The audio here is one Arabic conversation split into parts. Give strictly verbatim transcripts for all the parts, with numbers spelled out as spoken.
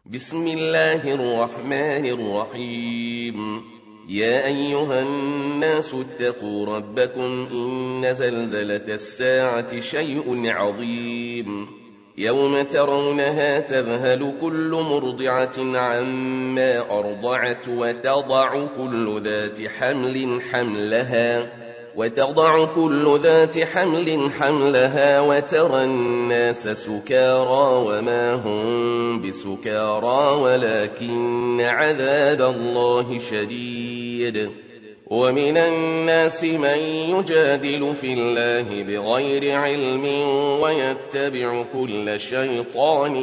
بسم الله الرحمن الرحيم. يا أيها الناس اتقوا ربكم إن زلزلة الساعة شيء عظيم. يوم ترونها تذهل كل مرضعة عما أرضعت وتضع كل ذات حمل حملها وتضع كل ذات حمل حملها وترى الناس سكارى وما هم بسكارى ولكن عذاب الله شديد. ومن الناس من يجادل في الله بغير علم ويتبع كل شيطان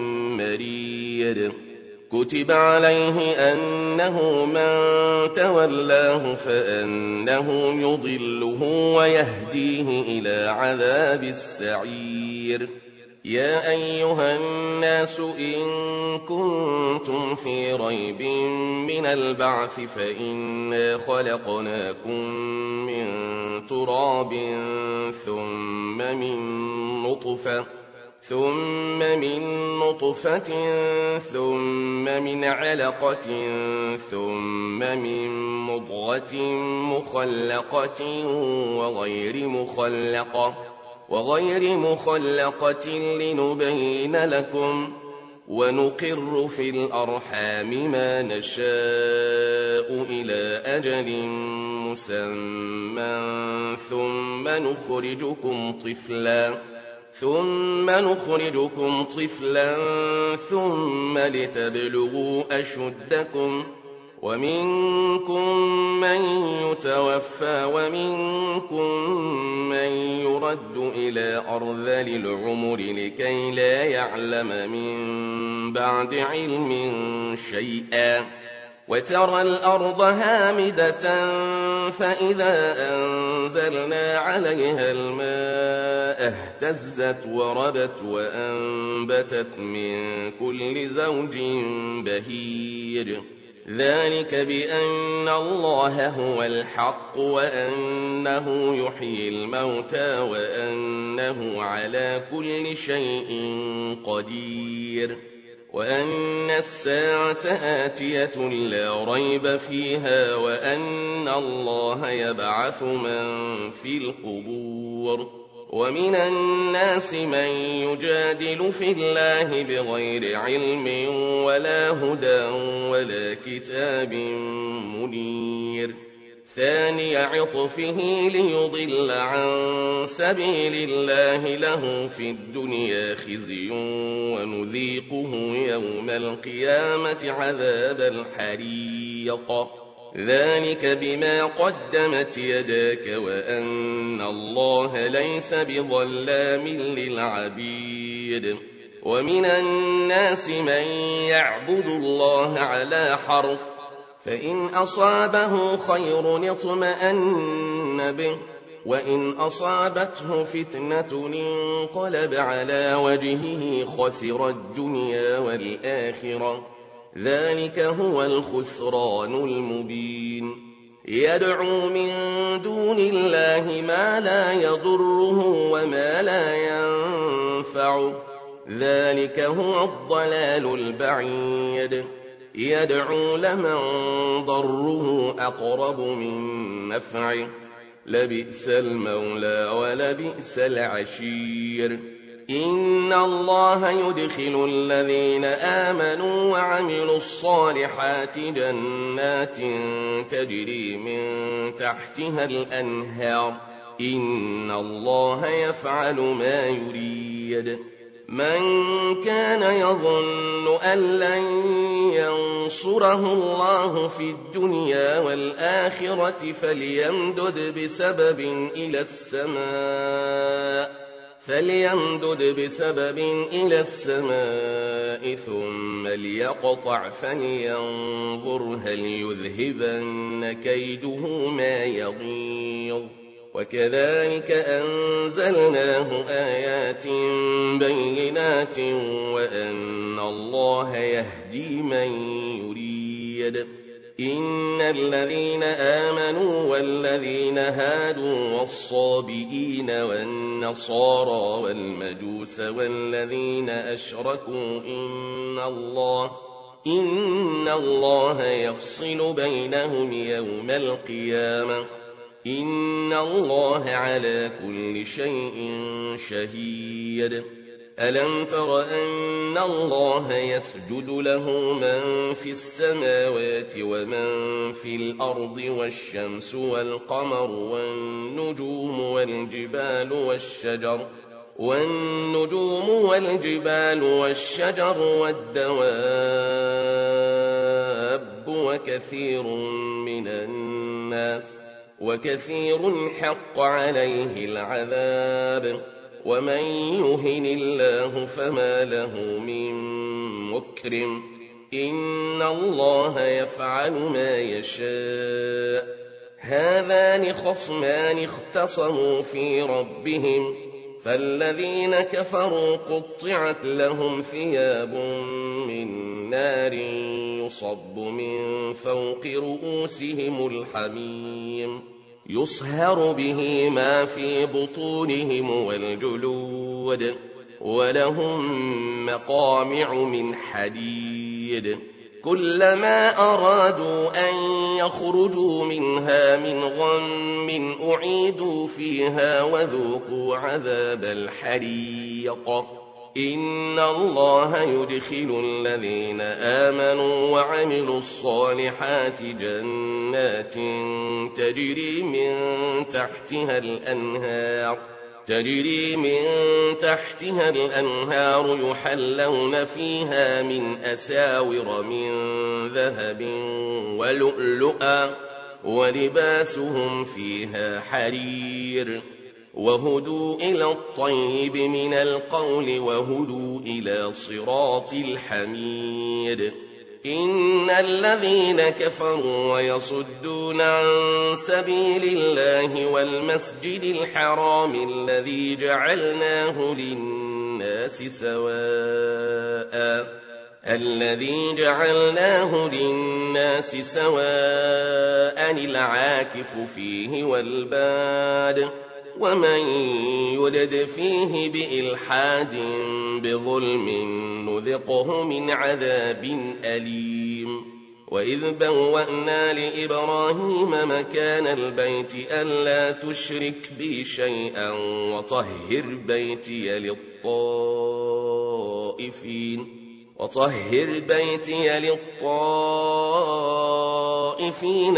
مريد. كتب عليه أنه من تولاه فأنه يضله ويهديه إلى عذاب السعير. يا أيها الناس إن كنتم في ريب من البعث فإنا خلقناكم من تراب ثم من نطفة ثم من نطفة ثم من علقة ثم من مضغة مخلقة وغير مخلقة وغير مخلقة لنبين لكم ونقر في الأرحام ما نشاء إلى أجل مسمى ثم نخرجكم طفلا ثم نخرجكم طفلا ثم لتبلغوا أشدكم ومنكم من يتوفى ومنكم من يرد إلى أرذل العمر لكي لا يعلم من بعد علم شيئا. وترى الأرض هامدة فإذا أنزلنا عليها الماء اهتزت وربت وأنبتت من كل زوج بهير. ذلك بأن الله هو الحق وأنه يحيي الموتى وأنه على كل شيء قدير وأن الساعة آتية لا ريب فيها وأن الله يبعث من في القبور. ومن الناس من يجادل في الله بغير علم ولا هدى ولا كتاب منير. ثاني عطفه ليضل عن سبيل الله له في الدنيا خزي ونذيقه يوم القيامة عذاب الحريق. ذلك بما قدمت يداك وأن الله ليس بظلام للعبيد. ومن الناس من يعبد الله على حرف فإن أصابه خير اطمأن به وإن أصابته فتنة انقلب على وجهه خسر الدنيا والآخرة. ذلك هو الخسران المبين. يدعو من دون الله ما لا يضره وما لا ينفعه. ذلك هو الضلال البعيد. يدعو لمن ضره أقرب من نفعه. لبئس المولى ولبئس العشير. إن الله يدخل الذين آمنوا وعملوا الصالحات جنات تجري من تحتها الأنهار. إن الله يفعل ما يريد. من كان يظن أن لن ينصره الله في الدنيا والآخرة فليمدد بسبب إلى السماء فليمدد بسبب إلى السماء ثم ليقطع فلينظر هل يذهبن كيده ما يغيظ. وكذلك أنزلناه آيات بينات وأن الله يهدي من يريد. إن الذين آمنوا والذين هادوا والصابئين والنصارى والمجوس والذين أشركوا إن الله إن الله يفصل بينهم يوم القيامة إن الله على كل شيء شهيد. ألم تر أن الله يسجد له من في السماوات ومن في الأرض والشمس والقمر والنجوم والجبال والشجر والنجوم والجبال والشجر والدواب وكثير من الناس وكثير حق عليه العذاب ومن يهن الله فما له من مكرم إن الله يفعل ما يشاء. هذان خصمان اختصموا في ربهم فالذين كفروا قطعت لهم ثياب من نار يصب من فوق رؤوسهم الحميم يصهر به ما في بطونهم والجلود ولهم مقامع من حديد كلما أرادوا أن يخرجوا منها من غم أعيدوا فيها وذوقوا عذاب الحريق. إن الله يدخل الذين آمنوا وعملوا الصالحات جنات تجري من تحتها الأنهار تجري من تحتها الأنهار يحلون فيها من أساور من ذهب ولؤلؤا ولباسهم فيها حرير وهدوا إلى الطيب من القول وهدوا إلى صراط الحميد. إن الذين كفروا ويصدون عن سبيل الله والمسجد الحرام الذي جعلناه للناس سواء الذي جعلناه للناس سواء العاكف فيه والباد ومن يرد فيه بإلحاد بظلم نذقه من عذاب أليم. وإذ بوأنا لإبراهيم مكان البيت ألا تشرك بي شيئا وطهر بيتي للطائفين وطهر بيتي للطائفين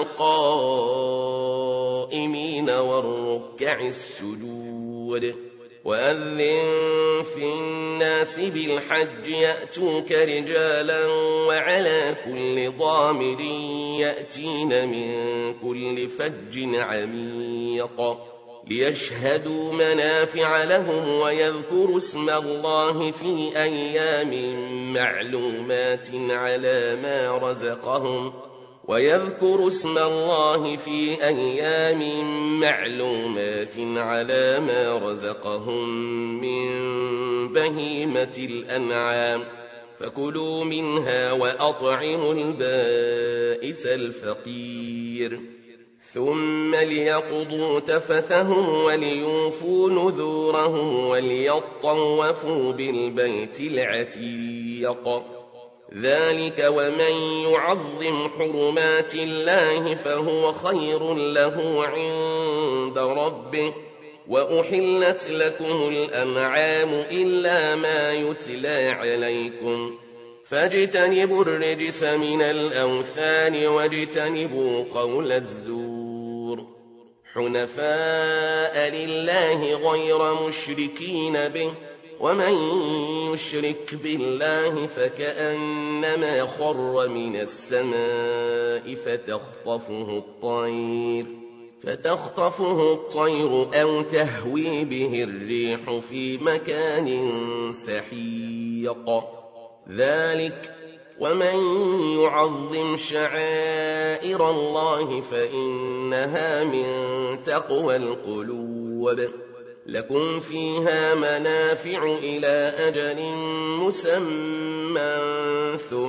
والقائمين والركع السجود. وأذن في الناس بالحج يأتوك رجالا وعلى كل ضامر يأتين من كل فج عميق ليشهدوا منافع لهم ويذكروا اسم الله في أيام معلومات على ما رزقهم ويذكروا اسم الله في أيام معلومات على ما رزقهم من بهيمة الأنعام فكلوا منها وأطعموا البائس الفقير ثم ليقضوا تفثهم وليوفوا نذورهم وليطوفوا بالبيت العتيق. ذلك ومن يعظم حرمات الله فهو خير له عند ربه. وأحلت لكم الأنعام إلا ما يتلى عليكم فاجتنبوا الرجس من الأوثان واجتنبوا قول الزور حنفاء لله غير مشركين به ومن يشرك بالله فكأنما خر من السماء فتخطفه الطير فتخطفه الطير أو تهوي به الريح في مكان سحيق. ذلك ومن يعظم شعائر الله فإنها من تقوى القلوب. لكم فيها منافع إلى أجل مسمى ثم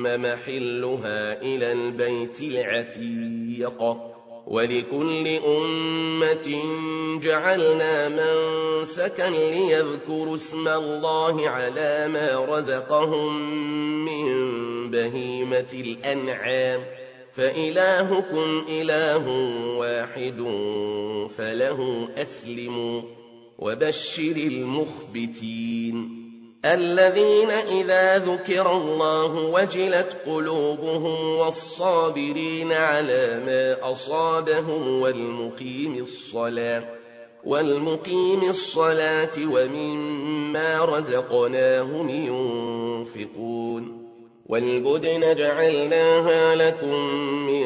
ثم محلها إلى البيت العتيق. ولكل أمة جعلنا منسكا ليذكروا اسم الله على ما رزقهم من بهيمة الأنعام فإلهكم إله واحد فله أسلموا. وبشر المخبتين الذين إذا ذكر الله وجلت قلوبهم والصابرين على ما أصابهم والمقيم الصلاة والمقيم الصلاة ومما رزقناهم ينفقون. والبدن جعلناها لكم من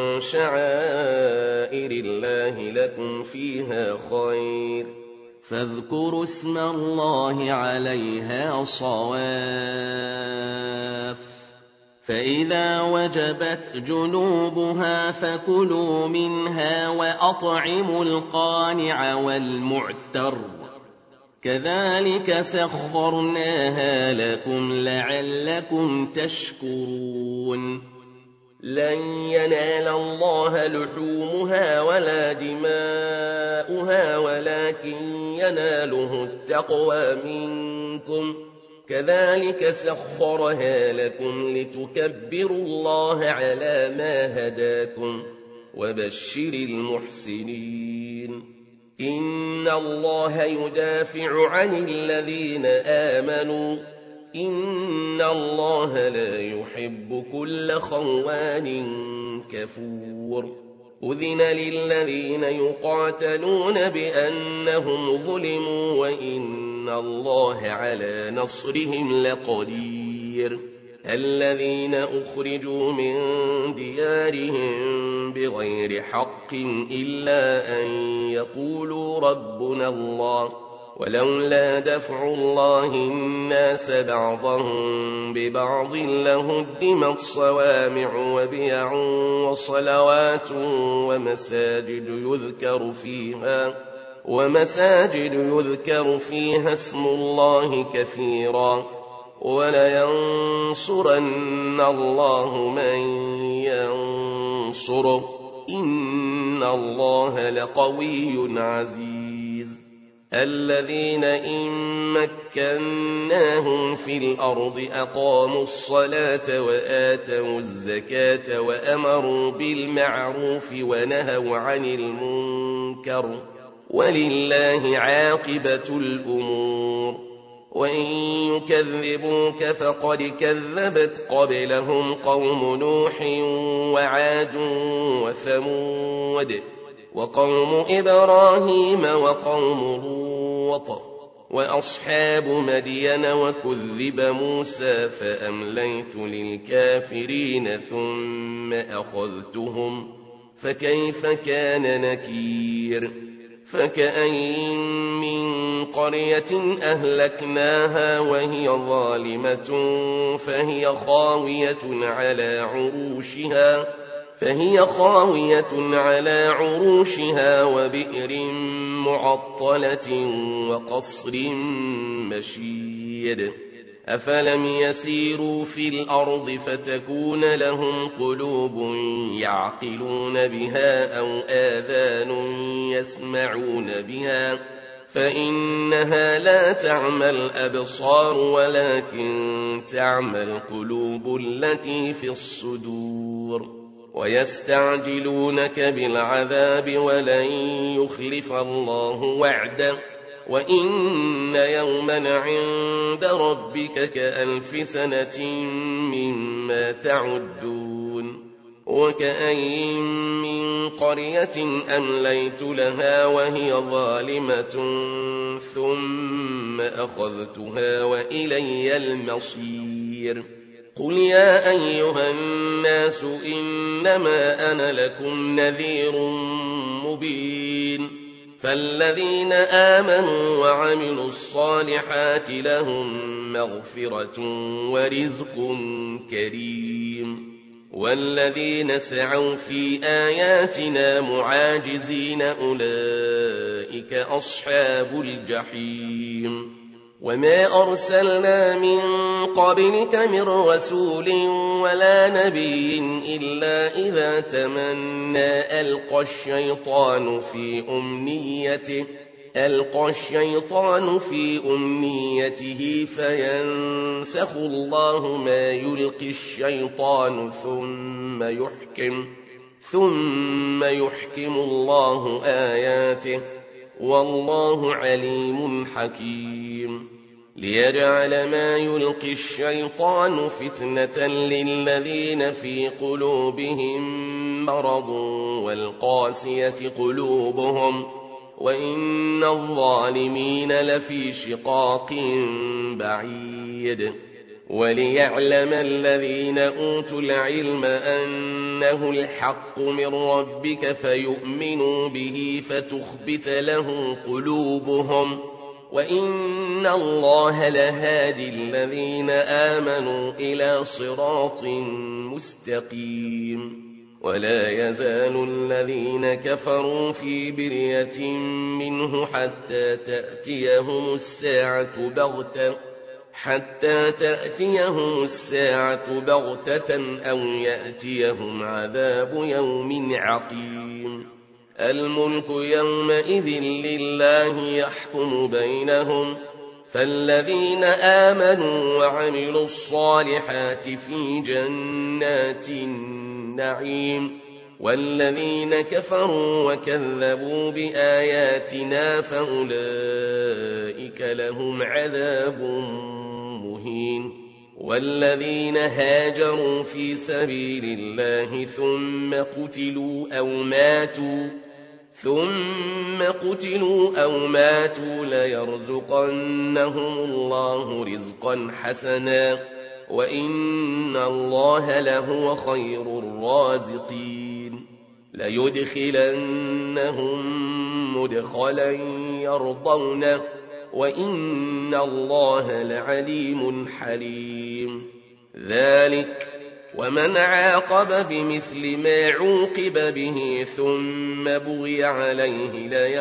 شعائر الله لكم فيها خير فاذكروا اسم الله عليها صواف. فإذا وجبت جنوبها فكلوا منها وأطعموا القانع والمعتر كذلك سخرناها لكم لعلكم تشكرون. لن ينال الله لحومها ولا دماؤها ولكن يناله التقوى منكم كذلك سخرها لكم لتكبروا الله على ما هداكم. وبشر المحسنين إن الله يدافع عن الذين آمنوا إن الله لا يحب كل خوان كفور. أذن للذين يقاتلون بأنهم ظلموا وإن الله على نصرهم لقدير. الذين أخرجوا من ديارهم بغير حق إلا أن يقولوا ربنا الله ولولا دفع الله الناس بعضهم ببعض لهدمت صوامع وبيع وصلوات ومساجد يذكر فيها ومساجد يذكر فيها اسم الله كثيرا ولينصرن الله من ينصره إن الله لقوي عزيز. الذين إن مكناهم في الأرض أقاموا الصلاة وآتوا الزكاة وأمروا بالمعروف ونهوا عن المنكر ولله عاقبة الأمور. وإن يكذبوك فقد كذبت قبلهم قوم نوح وعاد وثمود وقوم إبراهيم وقوم لوط وأصحاب مدين وكذب موسى فأمليت للكافرين ثم أخذتهم فكيف كان نكير. فكأين من قرية أهلكناها وهي ظالمة فهي خاوية على عروشها فهي خاوية على عروشها وبئر معطلة وقصر مشيد. أفلم يسيروا في الأرض فتكون لهم قلوب يعقلون بها أو آذان يسمعون بها فإنها لا تعمى الأبصار ولكن تعمى القلوب التي في الصدور. ويستعجلونك بالعذاب ولن يخلف الله وعده وإن يوما عند ربك كألف سنة مما تعدون. وكأين من قرية أمليت لها وهي ظالمة ثم أخذتها وإلي المصير. قل يا أيها الناس إنما أنا لكم نذير مبين. فالذين آمنوا وعملوا الصالحات لهم مغفرة ورزق كريم. والذين سعوا في آياتنا معاجزين أولئك أصحاب الجحيم. وما أرسلنا من قبلك من رسول ولا نبي إلا إذا تمنى ألقى الشيطان في أمنيته ألقى الشيطان في أمنيته فينسخ الله ما يلقي الشيطان ثم يحكم ثم يحكم الله آياته والله عليم حكيم ليجعل ما يلقي الشيطان فتنة للذين في قلوبهم مرض والقاسية قلوبهم وإن الظالمين لفي شقاق بعيد وليعلم الذين أوتوا العلم أنه الحق من ربك فيؤمنوا به فتخبت له قلوبهم وإن الله لهادي الذين آمنوا إلى صراط مستقيم ولا يزال الذين كفروا في برية منه حتى تأتيهم الساعة بغتة حتى تأتيهم الساعة بغتة أو يأتيهم عذاب يوم عقيم الملك يومئذ لله يحكم بينهم فالذين آمنوا وعملوا الصالحات في جنات النعيم والذين كفروا وكذبوا بآياتنا فأولئك لهم عذاب مهين والذين هاجروا في سبيل الله ثم قتلوا أو ماتوا ثم قتلوا أو ماتوا ليرزقنهم الله رزقا حسنا وإن الله لهو خير الرازقين ليدخلنهم مدخلا يرضونه وإن الله لعليم حليم ذلك ومن عاقب بمثل ما عوقب به ثم بغي عليه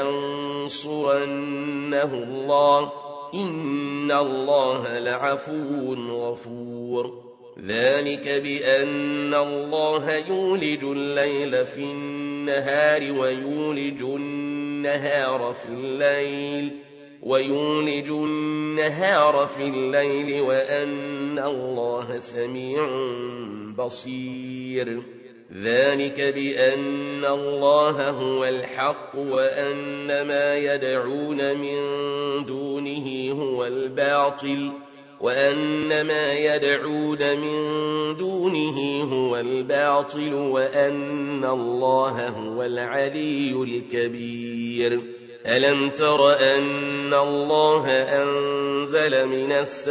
لينصرنه الله إن الله لعفو غفور ذلك بأن الله يولج الليل في النهار ويولج النهار في الليل ويولج النهار في الليل وأن الله سميع بصير ذلك بأن الله هو الحق وأن ما يدعون من دونه هو الباطل وأن ما يدعون من دونه هو الباطل وأن الله هو العلي الكبير ألم تر أن الله أنزل من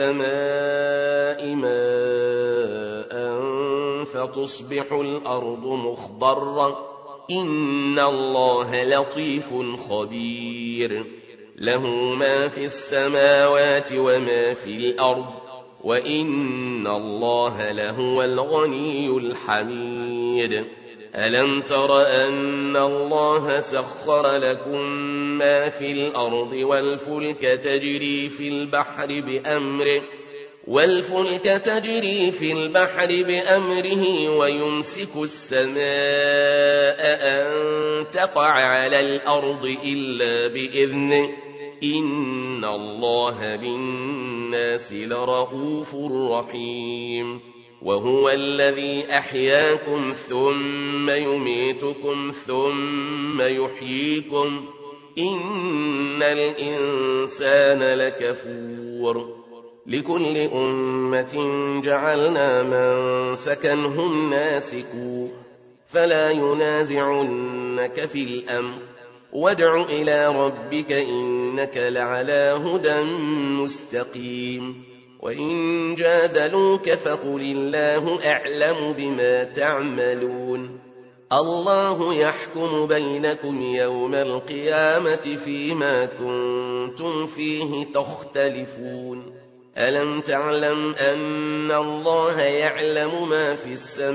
السماء ماء فتصبح الأرض مخضرة إن الله لطيف خبير له ما في السماوات وما في الأرض وإن الله لهو الغني الحميد ألم تر أن الله سخر لكم ما في الأرض والفلك تجري في البحر بأمره والفلك تجري في البحر بأمره ويمسك السماء أن تقع على الأرض إلا بإذنه إن الله بالناس لرؤوف رحيم وهو الذي أحياكم ثم يميتكم ثم يحييكم إن الإنسان لكفور لكل أمة جعلنا منسكا هم ناسكوه فلا ينازعنك في الأمر وادع إلى ربك إنك لعلى هدى مستقيم وإن جادلوك فقل الله أعلم بما تعملون الله يحكم بينكم يوم القيامة فيما كنتم فيه تختلفون ألم تعلم أن الله يعلم ما في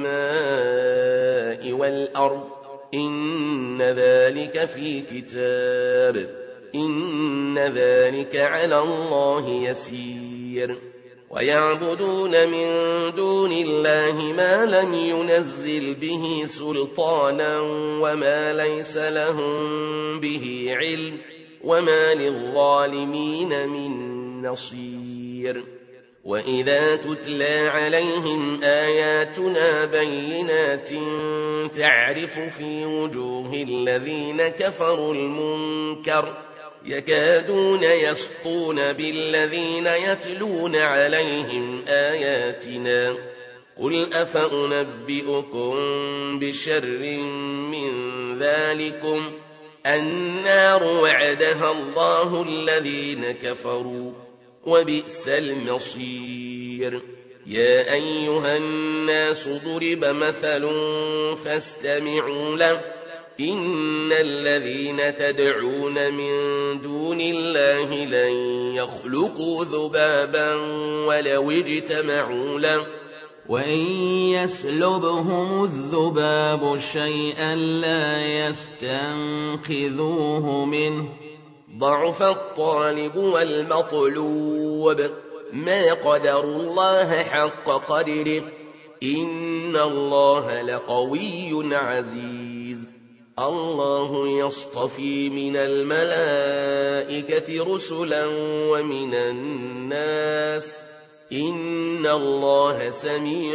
السماء والأرض إن ذلك في كتاب إن إن ذلك على الله يسير ويعبدون من دون الله ما لم ينزل به سلطانا وما ليس لهم به علم وما للظالمين من نصير وإذا تتلى عليهم آياتنا بينات تعرف في وجوه الذين كفروا المنكر يكادون يسطون بالذين يتلون عليهم آياتنا قل أفأنبئكم بشر من ذلكم النار وعدها الله الذين كفروا وبئس المصير يا أيها الناس ضرب مثل فاستمعوا له إن الذين تدعون من دون الله لن يخلقوا ذبابا ولو اجتمعوا له وإن يسلبهم الذباب شيئا لا يستنقذوه منه ضعف الطالب والمطلوب ما قدر الله حق قدره إن الله لقوي عزيز الله يصطفي من الملائكة رسلا ومن الناس إن الله سميع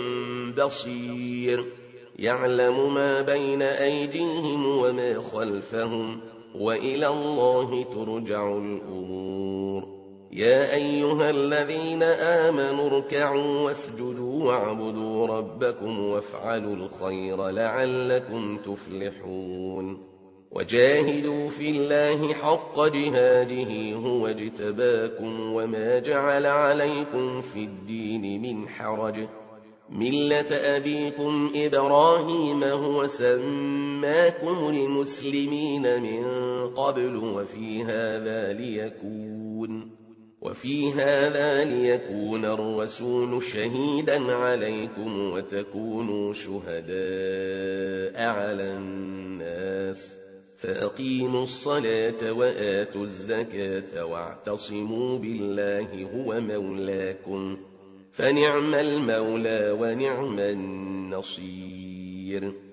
بصير يعلم ما بين أيديهم وما خلفهم وإلى الله ترجع الأمور يا أيها الذين آمنوا اركعوا واسجدوا واعبدوا ربكم وافعلوا الخير لعلكم تفلحون وجاهدوا في الله حق جهاده هو اجتباكم وما جعل عليكم في الدين من حرج ملة أبيكم إبراهيم هو سماكم المسلمين من قبل وفي هذا ليكون وفي هذا ليكون الرسول شهيدا عليكم وتكونوا شهداء على الناس فأقيموا الصلاة وآتوا الزكاة واعتصموا بالله هو مولاكم فنعم المولى ونعم النصير